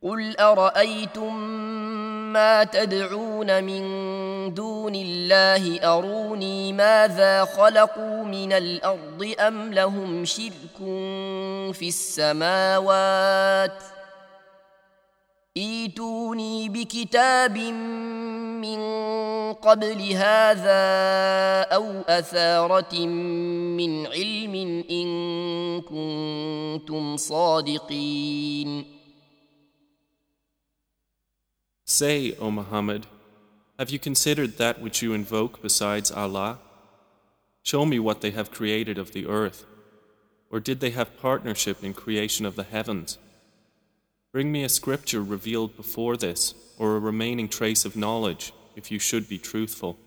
قل أرأيتم ما تدعون من دون الله أروني ماذا خلقوا من الأرض أم لهم شرك في السماوات ائتوني بكتاب من قبل هذا أو أثارة من علم إن كنتم صادقين. Say, O Muhammad, have you considered that which you invoke besides Allah? Show me what they have created of the earth. Or did they have partnership in creation of the heavens? Bring me a scripture revealed before this, or a remaining trace of knowledge, if you should be truthful.